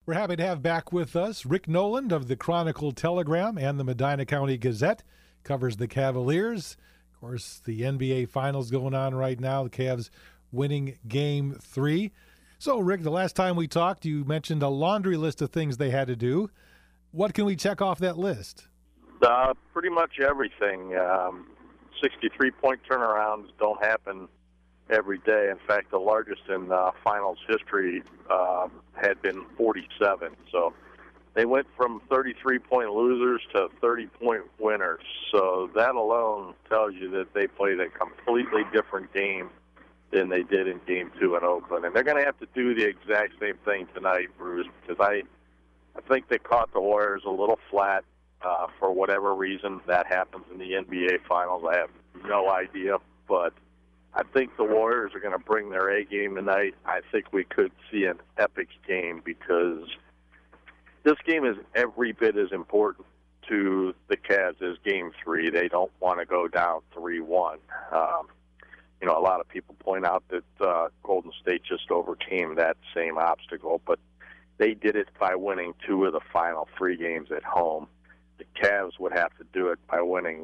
We're happy to have back with us Rick Noland of the Chronicle Telegram and the Medina County Gazette. Covers the Cavaliers. Of course, the NBA Finals going on right now. The Cavs winning Game 3. So, Rick, the last time we talked, you mentioned a laundry list of things they had to do. What can we check off that list? Pretty much everything. 63-point turnarounds don't happen every day. In fact, the largest in finals history had been 47. So they went from 33-point losers to 30-point winners. So that alone tells you that they played a completely different game than they did in Game 2 in Oakland. And they're going to have to do the exact same thing tonight, Bruce, because I think they caught the Warriors a little flat for whatever reason. That happens in the NBA Finals. I have no idea, but I think the Warriors are going to bring their A game tonight. I think we could see an epic game because this game is every bit as important to the Cavs as Game 3. They don't want to go down 3-1. A lot of people point out that Golden State just overcame that same obstacle, but they did it by winning 2 of the final 3 games at home. The Cavs would have to do it by winning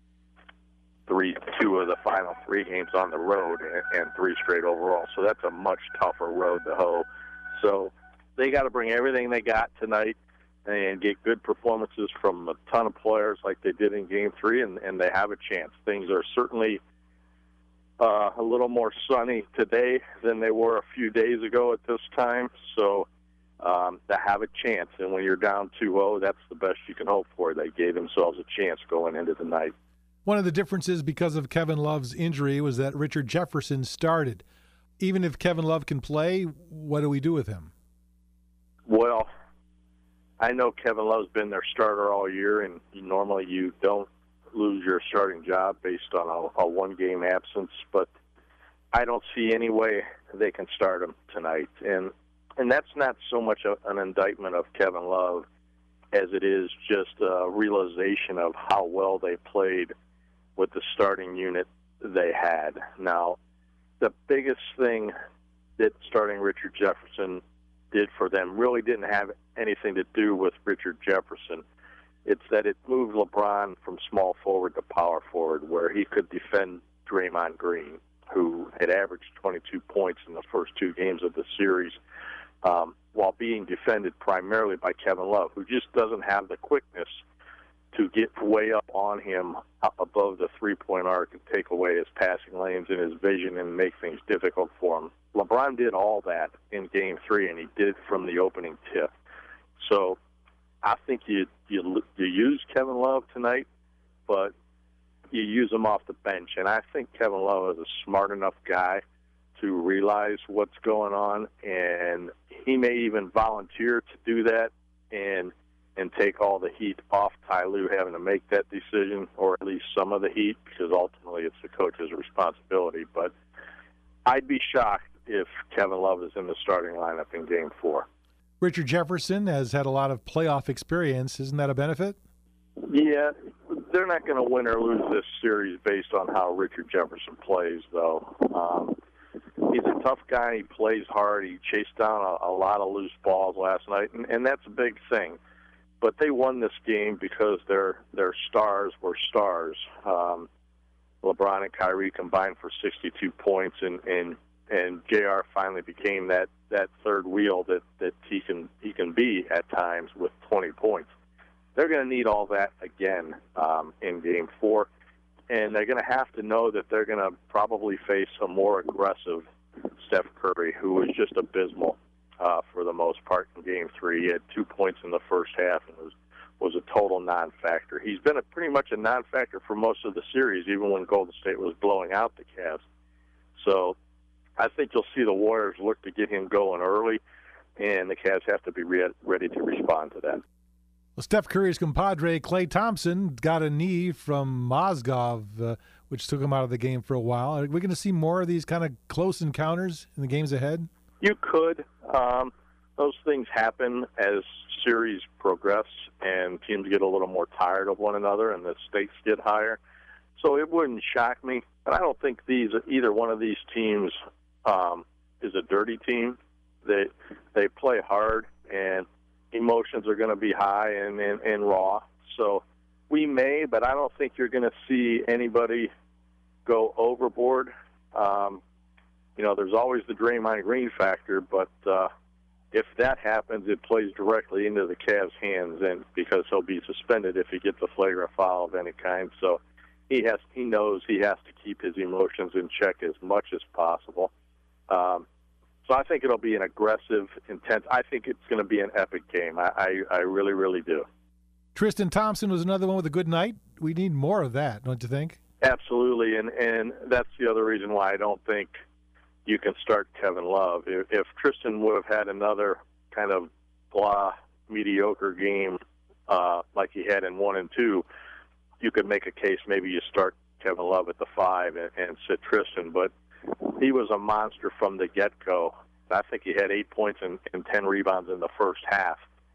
2 of the final 3 games on the road and 3 straight overall. So that's a much tougher road to hoe. So they got to bring everything they got tonight and get good performances from a ton of players like they did in Game 3, and they have a chance. Things are certainly a little more sunny today than they were a few days ago at this time. So to have a chance, and when you're down 2-0, that's the best you can hope for. They gave themselves a chance going into the night. One of the differences because of Kevin Love's injury was that Richard Jefferson started. Even if Kevin Love can play, what do we do with him? Well, I know Kevin Love's been their starter all year, and normally you don't lose your starting job based on a one-game absence, but I don't see any way they can start him tonight. And that's not so much an indictment of Kevin Love as it is just a realization of how well they played with the starting unit they had. Now, the biggest thing that starting Richard Jefferson did for them really didn't have anything to do with Richard Jefferson. It's that it moved LeBron from small forward to power forward, where he could defend Draymond Green, who had averaged 22 points in the first 2 games of the series, while being defended primarily by Kevin Love, who just doesn't have the quickness to get way up on him above the three-point arc and take away his passing lanes and his vision and make things difficult for him. LeBron did all that in Game 3, and he did it from the opening tip. So I think you use Kevin Love tonight, but you use him off the bench. And I think Kevin Love is a smart enough guy to realize what's going on, and he may even volunteer to do that and take all the heat off Ty Lue having to make that decision, or at least some of the heat, because ultimately it's the coach's responsibility. But I'd be shocked if Kevin Love is in the starting lineup in Game 4. Richard Jefferson has had a lot of playoff experience. Isn't that a benefit? Yeah, they're not going to win or lose this series based on how Richard Jefferson plays, though. He's a tough guy. He plays hard. He chased down a lot of loose balls last night, and that's a big thing. But they won this game because their stars were stars. LeBron and Kyrie combined for 62 points, and JR finally became that third wheel that he can be at times with 20 points. They're going to need all that again in Game 4, and they're going to have to know that they're going to probably face a more aggressive Steph Curry, who was just abysmal for the most part in Game 3. He had 2 points in the first half and was a total non-factor. He's been pretty much a non-factor for most of the series, even when Golden State was blowing out the Cavs. So I think you'll see the Warriors look to get him going early, and the Cavs have to be ready to respond to that. Well, Steph Curry's compadre, Klay Thompson, got a knee from Mozgov, which took him out of the game for a while. Are we going to see more of these kind of close encounters in the games ahead? You could. Those things happen as series progress and teams get a little more tired of one another and the stakes get higher. So it wouldn't shock me. But I don't think either one of these teams is a dirty team. They play hard, and emotions are going to be high and raw. So we may, but I don't think you're going to see anybody go overboard. There's always the Draymond Green factor, but if that happens, it plays directly into the Cavs' hands, and because he'll be suspended if he gets a flagrant foul of any kind. So he knows he has to keep his emotions in check as much as possible. So I think it'll be an aggressive, intense. I think it's going to be an epic game. I really, really do. Tristan Thompson was another one with a good night. We need more of that, don't you think? Absolutely, and that's the other reason why I don't think you can start Kevin Love. If Tristan would have had another kind of blah, mediocre game like he had in 1 and 2, you could make a case maybe you start Kevin Love at the 5 and sit Tristan. But he was a monster from the get-go. I think he had 8 points and 10 rebounds in the first half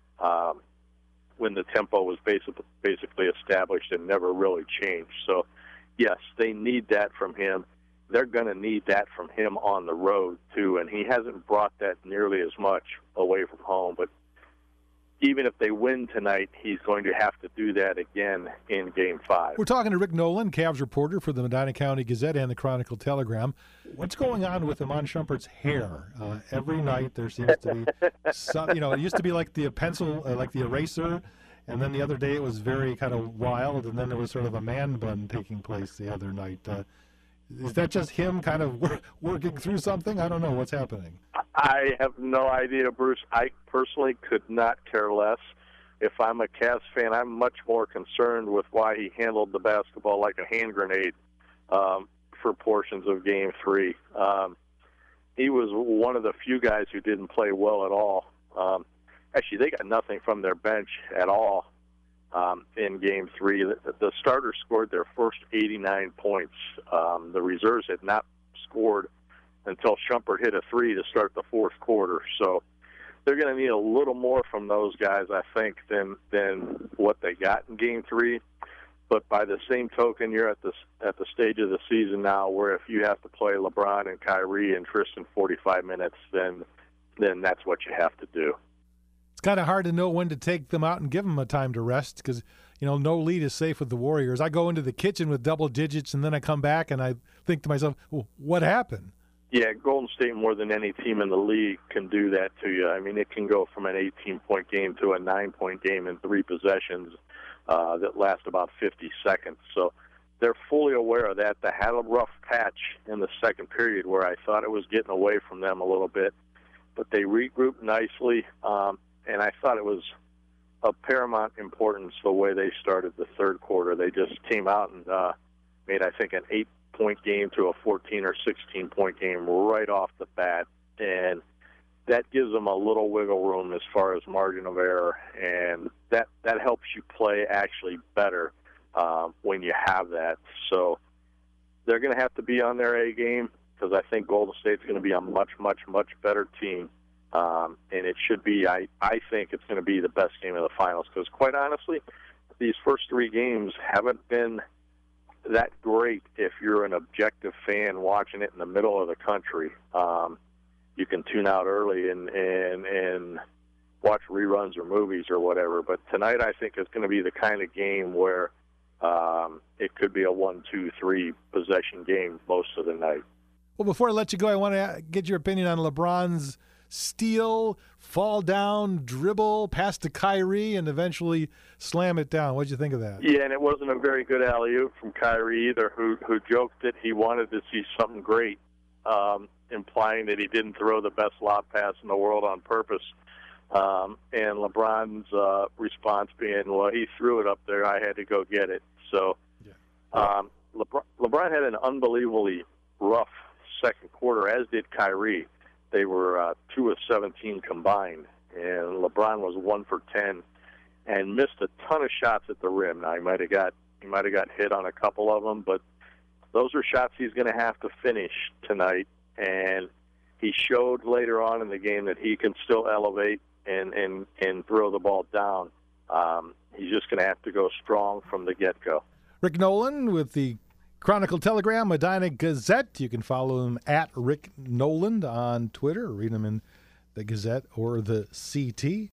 when the tempo was basically established and never really changed. So, yes, they need that from him. They're going to need that from him on the road, too, and he hasn't brought that nearly as much away from home. But even if they win tonight, he's going to have to do that again in Game 5. We're talking to Rick Nolan, Cavs reporter for the Medina County Gazette and the Chronicle Telegram. What's going on with Iman Shumpert's hair? Every night there seems to be some, it used to be like the pencil, like the eraser, and then the other day it was very kind of wild, and then there was sort of a man bun taking place the other night. Is that just him kind of working through something? I don't know what's happening. I have no idea, Bruce. I personally could not care less. If I'm a Cavs fan, I'm much more concerned with why he handled the basketball like a hand grenade for portions of Game 3. He was one of the few guys who didn't play well at all. Actually, they got nothing from their bench at all in Game 3. The starters scored their first 89 points. The reserves had not scored until Shumpert hit a 3 to start the fourth quarter. So they're going to need a little more from those guys, I think, than what they got in Game 3. But by the same token, you're at the stage of the season now where if you have to play LeBron and Kyrie and Tristan 45 minutes, then that's what you have to do. It's kind of hard to know when to take them out and give them a time to rest because, no lead is safe with the Warriors. I go into the kitchen with double digits, and then I come back and I think to myself, well, what happened? Yeah, Golden State, more than any team in the league, can do that to you. I mean, it can go from an 18-point game to a 9-point game in 3 possessions that last about 50 seconds. So they're fully aware of that. They had a rough patch in the second period where I thought it was getting away from them a little bit, but they regrouped nicely, and I thought it was of paramount importance the way they started the third quarter. They just came out and made, I think, an 8-point game to a 14 or 16-point game right off the bat, and that gives them a little wiggle room as far as margin of error, and that helps you play actually better when you have that. So they're going to have to be on their A game because I think Golden State's going to be a much, much, much better team. And it should be, I think it's going to be the best game of the finals because, quite honestly, these first 3 games haven't been that great if you're an objective fan watching it in the middle of the country. You can tune out early and watch reruns or movies or whatever. But tonight I think is going to be the kind of game where it could be a 1-2-3 possession game most of the night. Well, before I let you go, I want to get your opinion on LeBron's steal, fall down, dribble, pass to Kyrie, and eventually slam it down. What did you think of that? Yeah, and it wasn't a very good alley-oop from Kyrie either, who joked that he wanted to see something great, implying that he didn't throw the best lob pass in the world on purpose. And LeBron's response being, well, he threw it up there, I had to go get it. So LeBron had an unbelievably rough second quarter, as did Kyrie. They were 2 of 17 combined, and LeBron was 1 for 10 and missed a ton of shots at the rim. Now, he might have got hit on a couple of them, but those are shots he's going to have to finish tonight. And he showed later on in the game that he can still elevate and throw the ball down. He's just going to have to go strong from the get-go. Rick Nolan with the Chronicle Telegram, Medina Gazette. You can follow him at Rick Nolan on Twitter or read him in the Gazette or the CT.